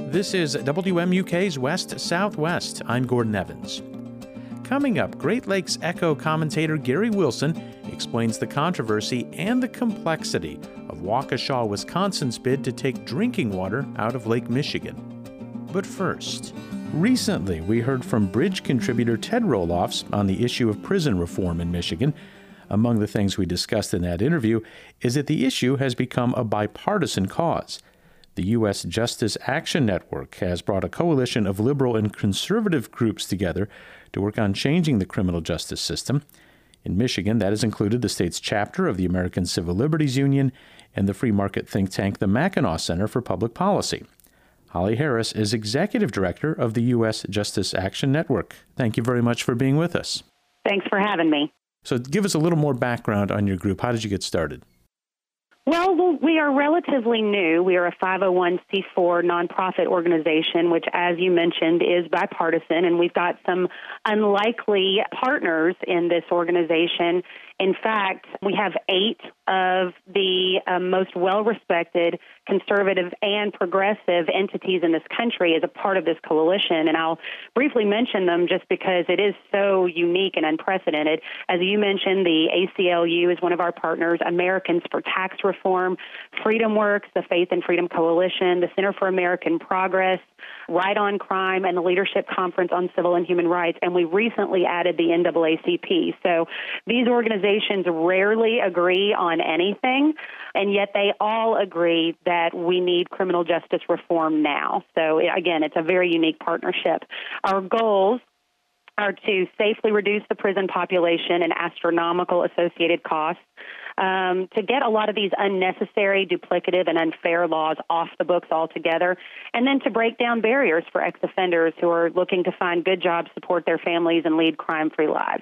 This is WMUK's West Southwest. I'm Gordon Evans. Coming up, Great Lakes Echo commentator Gary Wilson explains the controversy and the complexity of Waukesha, Wisconsin's bid to take drinking water out of Lake Michigan. But first, recently we heard from Bridge contributor Ted Roelofs on the issue of prison reform in Michigan. Among the things we discussed in that interview is that the issue has become a bipartisan cause. The U.S. Justice Action Network has brought a coalition of liberal and conservative groups together to work on changing the criminal justice system. In Michigan, that has included the state's chapter of the American Civil Liberties Union and the free market think tank, the Mackinac Center for Public Policy. Holly Harris is executive director of the U.S. Justice Action Network. Thank you very much for being with us. Thanks for having me. So give us a little more background on your group. How did you get started? Well, we are relatively new. We are a 501c4 nonprofit organization, which, as you mentioned, is bipartisan, and we've got some unlikely partners in this organization. In fact, we have 8 of the most well-respected conservative and progressive entities in this country as a part of this coalition, and I'll briefly mention them just because it is so unique and unprecedented. As you mentioned, the ACLU is one of our partners, Americans for Tax Reform, Freedom Works, the Faith and Freedom Coalition, the Center for American Progress, Right on Crime, and the Leadership Conference on Civil and Human Rights, and we recently added the NAACP. So these organizations rarely agree on anything, and yet they all agree that we need criminal justice reform now. So again, it's a very unique partnership. Our goals are to safely reduce the prison population and astronomical associated costs, to get a lot of these unnecessary, duplicative, and unfair laws off the books altogether, and then to break down barriers for ex-offenders who are looking to find good jobs, support their families, and lead crime-free lives.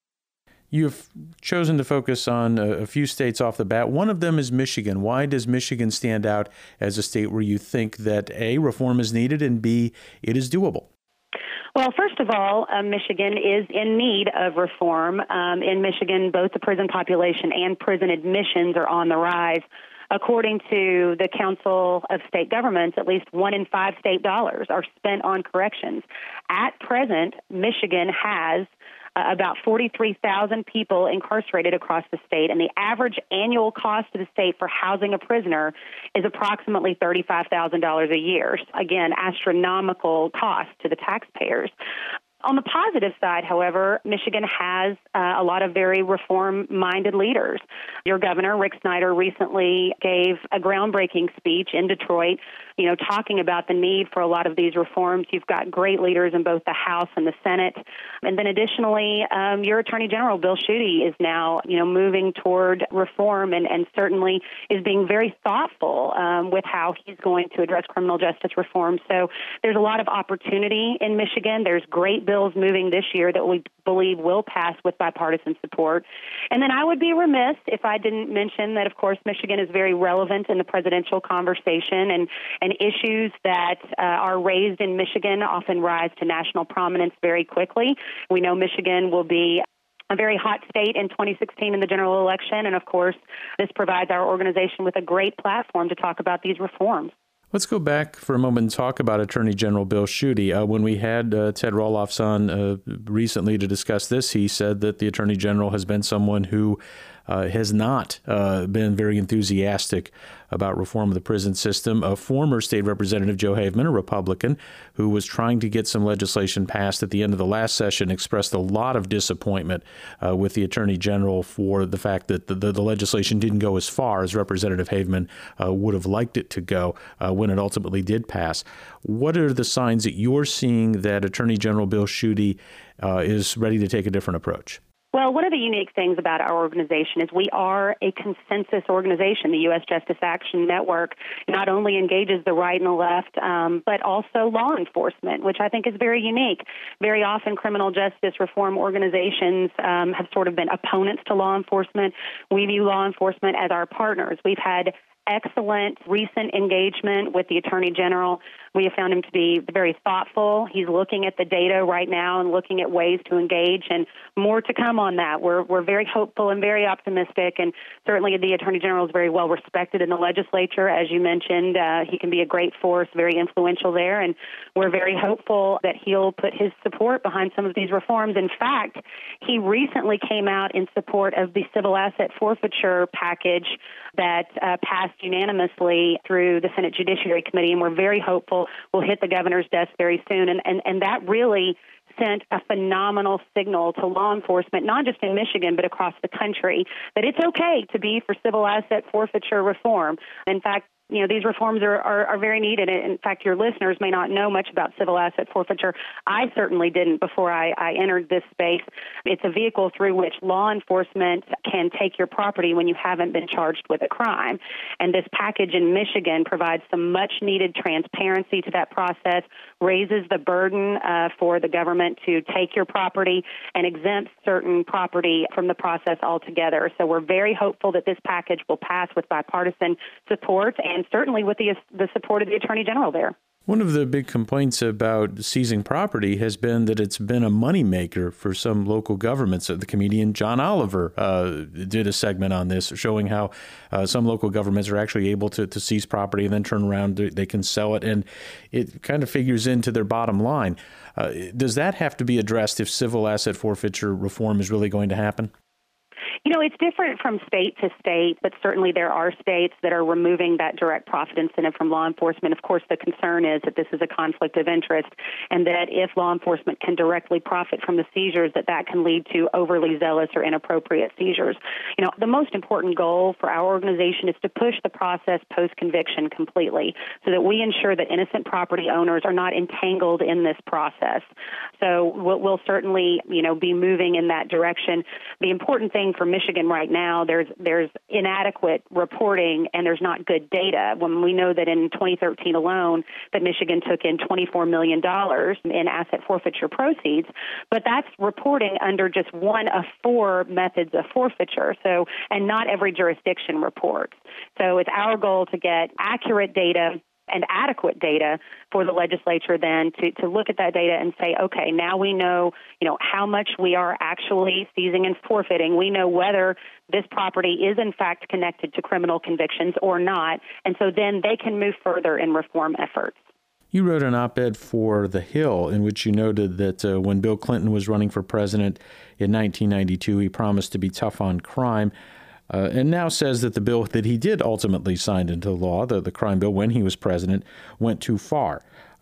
You've chosen to focus on a few states off the bat. One of them is Michigan. Why does Michigan stand out as a state where you think that A, reform is needed, and B, it is doable? Well, first of all, Michigan is in need of reform. In Michigan, both the prison population and prison admissions are on the rise. According to the Council of State Governments, at least 1 in 5 state dollars are spent on corrections. At present, Michigan has about 43,000 people incarcerated across the state, and the average annual cost to the state for housing a prisoner is approximately $35,000 a year. Again, astronomical cost to the taxpayers. On the positive side, however, Michigan has a lot of very reform-minded leaders. Your governor, Rick Snyder, recently gave a groundbreaking speech in Detroit, talking about the need for a lot of these reforms. You've got great leaders in both the House and the Senate. And then additionally, your Attorney General, Bill Schuette, is now, moving toward reform and certainly is being very thoughtful with how he's going to address criminal justice reform. So there's a lot of opportunity in Michigan. There's great bills moving this year that we believe will pass with bipartisan support. And then I would be remiss if I didn't mention that, of course, Michigan is very relevant in the presidential conversation, and issues that are raised in Michigan often rise to national prominence very quickly. We know Michigan will be a very hot state in 2016 in the general election, and of course, this provides our organization with a great platform to talk about these reforms. Let's go back for a moment and talk about Attorney General Bill Schuette. When we had Ted Roelofs on recently to discuss this, he said that the Attorney General has been someone who has not been very enthusiastic about reform of the prison system. A former state representative, Joe Haveman, a Republican, who was trying to get some legislation passed at the end of the last session, expressed a lot of disappointment with the Attorney General for the fact that the legislation didn't go as far as Representative Haveman would have liked it to go when it ultimately did pass. What are the signs that you're seeing that Attorney General Bill Schuette is ready to take a different approach? Well, one of the unique things about our organization is we are a consensus organization. The U.S. Justice Action Network not only engages the right and the left, but also law enforcement, which I think is very unique. Very often criminal justice reform organizations have sort of been opponents to law enforcement. We view law enforcement as our partners. We've had excellent recent engagement with the Attorney General. We have found him to be very thoughtful. He's looking at the data right now and looking at ways to engage, and more to come on that. We're very hopeful and very optimistic, and certainly the Attorney General is very well respected in the legislature. As you mentioned, he can be a great force, very influential there, and we're very hopeful that he'll put his support behind some of these reforms. In fact, he recently came out in support of the civil asset forfeiture package that passed unanimously through the Senate Judiciary Committee, and we're very hopeful will hit the governor's desk very soon. And that really sent a phenomenal signal to law enforcement, not just in Michigan, but across the country, that it's okay to be for civil asset forfeiture reform. In fact, these reforms are very needed. In fact, your listeners may not know much about civil asset forfeiture. I certainly didn't before I entered this space. It's a vehicle through which law enforcement can take your property when you haven't been charged with a crime. And this package in Michigan provides some much-needed transparency to that process, raises the burden for the government to take your property, and exempts certain property from the process altogether. So we're very hopeful that this package will pass with bipartisan support, and certainly with the support of the Attorney General there. One of the big complaints about seizing property has been that it's been a moneymaker for some local governments. The comedian John Oliver did a segment on this, showing how some local governments are actually able to seize property and then turn around, they can sell it, and it kind of figures into their bottom line. Does that have to be addressed if civil asset forfeiture reform is really going to happen? It's different from state to state, but certainly there are states that are removing that direct profit incentive from law enforcement. Of course, the concern is that this is a conflict of interest, and that if law enforcement can directly profit from the seizures, that can lead to overly zealous or inappropriate seizures. The most important goal for our organization is to push the process post-conviction completely so that we ensure that innocent property owners are not entangled in this process. So we'll certainly, be moving in that direction. The important thing for Michigan right now, there's inadequate reporting and there's not good data. When we know that in 2013 alone, that Michigan took in $24 million in asset forfeiture proceeds, but that's reporting under just one of 4 methods of forfeiture. So, and not every jurisdiction reports. So it's our goal to get accurate data and adequate data for the legislature then to look at that data and say, okay, now we know, how much we are actually seizing and forfeiting. We know whether this property is in fact connected to criminal convictions or not. And so then they can move further in reform efforts. You wrote an op-ed for The Hill in which you noted that when Bill Clinton was running for president in 1992, he promised to be tough on crime. And now says that the bill that he did ultimately sign into law, the crime bill, when he was president, went too far.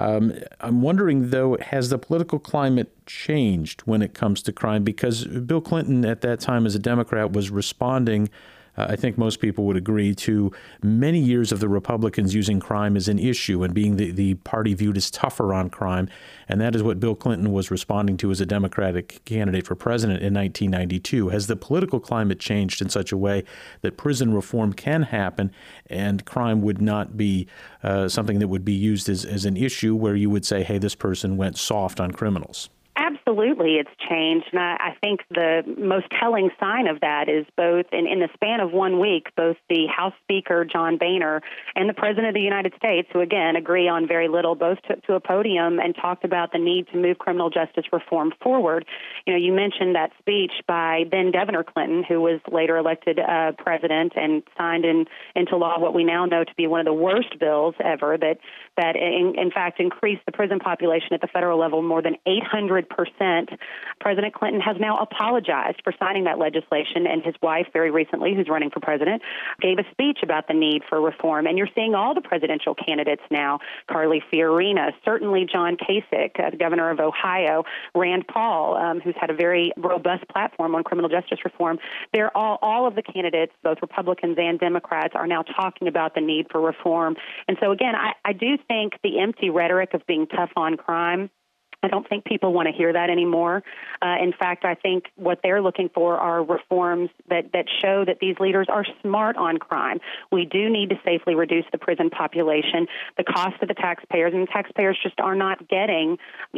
I'm wondering, though, has the political climate changed when it comes to crime? Because Bill Clinton at that time as a Democrat was responding, I think most people would agree, to many years of the Republicans using crime as an issue and being the party viewed as tougher on crime. And that is what Bill Clinton was responding to as a Democratic candidate for president in 1992. Has the political climate changed in such a way that prison reform can happen and crime would not be something that would be used as an issue where you would say, hey, this person went soft on criminals? Absolutely, it's changed. And I think the most telling sign of that is both in the span of 1 week, both the House Speaker, John Boehner, and the President of the United States, who, again, agree on very little, both took to a podium and talked about the need to move criminal justice reform forward. You mentioned that speech by then Governor Clinton, who was later elected president and signed into law what we now know to be one of the worst bills ever, that in fact increased the prison population at the federal level more than 800%. President Clinton has now apologized for signing that legislation, and his wife very recently, who's running for president, gave a speech about the need for reform. And you're seeing all the presidential candidates now, Carly Fiorina, certainly John Kasich, the governor of Ohio, Rand Paul, who's had a very robust platform on criminal justice reform. They're all of the candidates, both Republicans and Democrats, are now talking about the need for reform. And so, again, I do think the empty rhetoric of being tough on crime, I don't think people want to hear that anymore. In fact, I think what they're looking for are reforms that show that these leaders are smart on crime. We do need to safely reduce the prison population, the cost to the taxpayers, and the taxpayers just are not getting,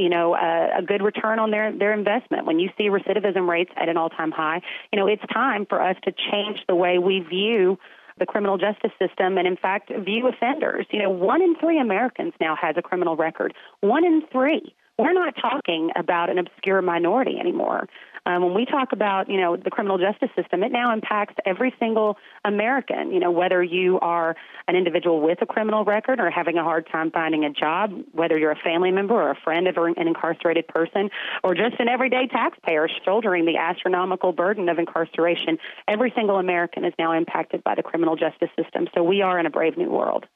a good return on their investment. When you see recidivism rates at an all-time high, it's time for us to change the way we view the criminal justice system and, in fact, view offenders. 1 in 3 Americans now has a criminal record. 1 in 3. We're not talking about an obscure minority anymore. When we talk about, the criminal justice system, it now impacts every single American, whether you are an individual with a criminal record or having a hard time finding a job, whether you're a family member or a friend of an incarcerated person, or just an everyday taxpayer shouldering the astronomical burden of incarceration. Every single American is now impacted by the criminal justice system. So we are in a brave new world.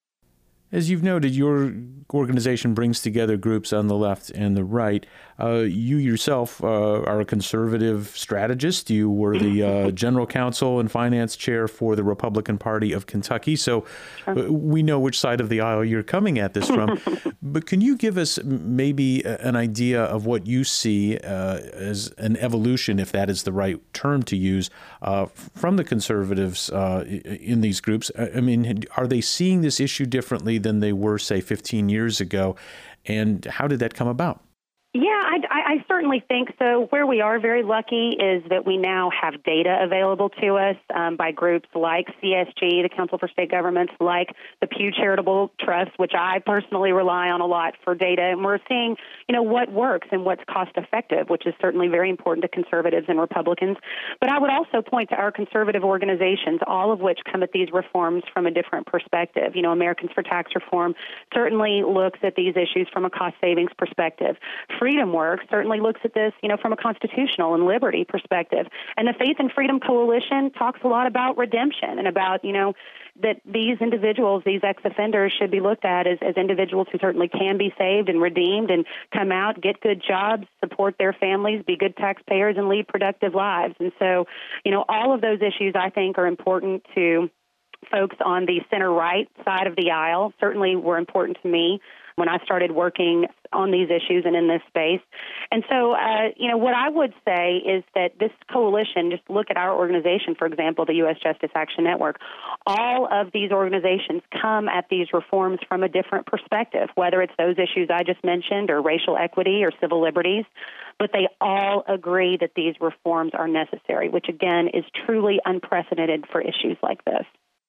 As you've noted, your organization brings together groups on the left and the right. You yourself are a conservative strategist. You were the general counsel and finance chair for the Republican Party of Kentucky. So we know which side of the aisle you're coming at this from. But can you give us maybe an idea of what you see as an evolution, if that is the right term to use, from the conservatives in these groups? I mean, are they seeing this issue differently than they were, say, 15 years ago? And how did that come about? Yeah, I certainly think so. Where we are very lucky is that we now have data available to us by groups like CSG, the Council for State Governments, like the Pew Charitable Trust, which I personally rely on a lot for data. And we're seeing, what works and what's cost effective, which is certainly very important to conservatives and Republicans. But I would also point to our conservative organizations, all of which come at these reforms from a different perspective. Americans for Tax Reform certainly looks at these issues from a cost savings perspective. Freedom Works certainly looks at this, from a constitutional and liberty perspective. And the Faith and Freedom Coalition talks a lot about redemption and about, that these individuals, these ex-offenders, should be looked at as individuals who certainly can be saved and redeemed and come out, get good jobs, support their families, be good taxpayers, and lead productive lives. And so, all of those issues, I think, are important to folks on the center-right side of the aisle. Certainly were important to me when I started working on these issues and in this space. And so, what I would say is that this coalition, just look at our organization, for example, the U.S. Justice Action Network, all of these organizations come at these reforms from a different perspective, whether it's those issues I just mentioned or racial equity or civil liberties, but they all agree that these reforms are necessary, which, again, is truly unprecedented for issues like this.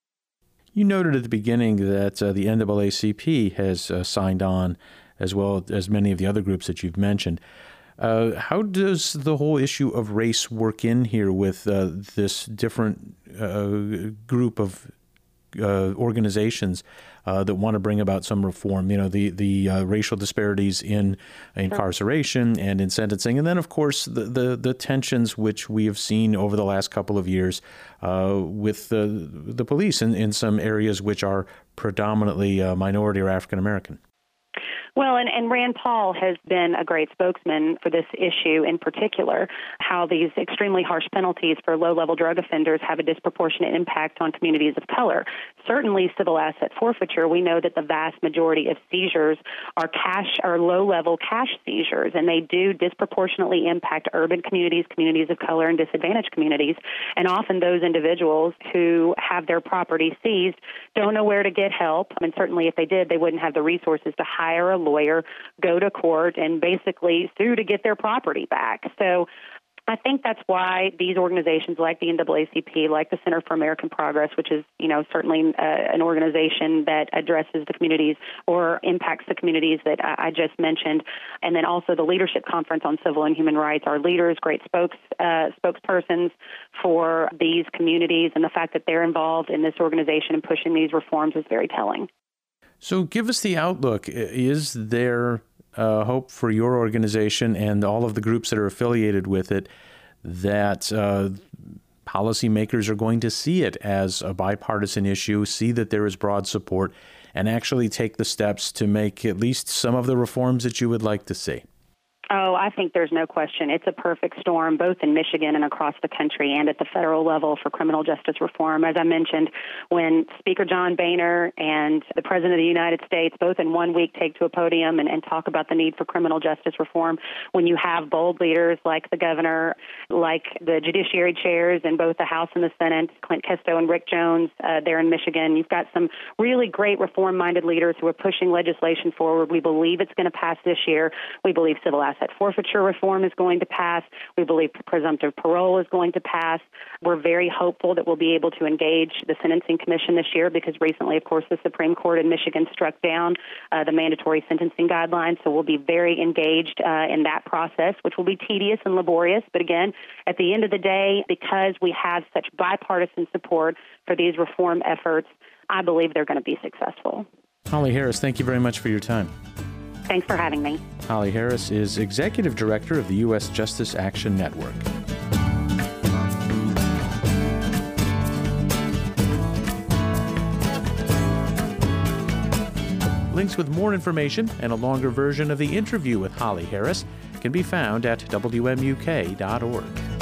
You noted at the beginning that the NAACP has signed on, as well as many of the other groups that you've mentioned. How does the whole issue of race work in here with this different group of organizations that want to bring about some reform? The racial disparities in incarceration and in sentencing, and then, of course, the tensions which we have seen over the last couple of years with the police in some areas which are predominantly minority or African American. Well, and Rand Paul has been a great spokesman for this issue in particular, how these extremely harsh penalties for low-level drug offenders have a disproportionate impact on communities of color. Certainly civil asset forfeiture, we know that the vast majority of seizures are low-level cash seizures, and they do disproportionately impact urban communities, communities of color, and disadvantaged communities. And often those individuals who have their property seized don't know where to get help. And certainly if they did, they wouldn't have the resources to hire a lawyer, go to court, and basically sue to get their property back. So I think that's why these organizations like the NAACP, like the Center for American Progress, which is, certainly an organization that addresses the communities or impacts the communities that I just mentioned, and then also the Leadership Conference on Civil and Human Rights, our leaders, great spokespersons for these communities, and the fact that they're involved in this organization and pushing these reforms is very telling. So give us the outlook. Is there hope for your organization and all of the groups that are affiliated with it that policymakers are going to see it as a bipartisan issue, see that there is broad support, and actually take the steps to make at least some of the reforms that you would like to see? Oh, I think there's no question. It's a perfect storm, both in Michigan and across the country and at the federal level for criminal justice reform. As I mentioned, when Speaker John Boehner and the President of the United States both in 1 week take to a podium and talk about the need for criminal justice reform, when you have bold leaders like the governor, like the judiciary chairs in both the House and the Senate, Clint Kesto and Rick Jones there in Michigan, you've got some really great reform-minded leaders who are pushing legislation forward. We believe it's going to pass this year. We believe civil asset asset forfeiture reform is going to pass. We believe presumptive parole is going to pass. We're very hopeful that we'll be able to engage the Sentencing Commission this year because recently, of course, the Supreme Court in Michigan struck down the mandatory sentencing guidelines. So we'll be very engaged in that process, which will be tedious and laborious. But again, at the end of the day, because we have such bipartisan support for these reform efforts, I believe they're going to be successful. Holly Harris, thank you very much for your time. Thanks for having me. Holly Harris is Executive Director of the U.S. Justice Action Network. Links with more information and a longer version of the interview with Holly Harris can be found at WMUK.org.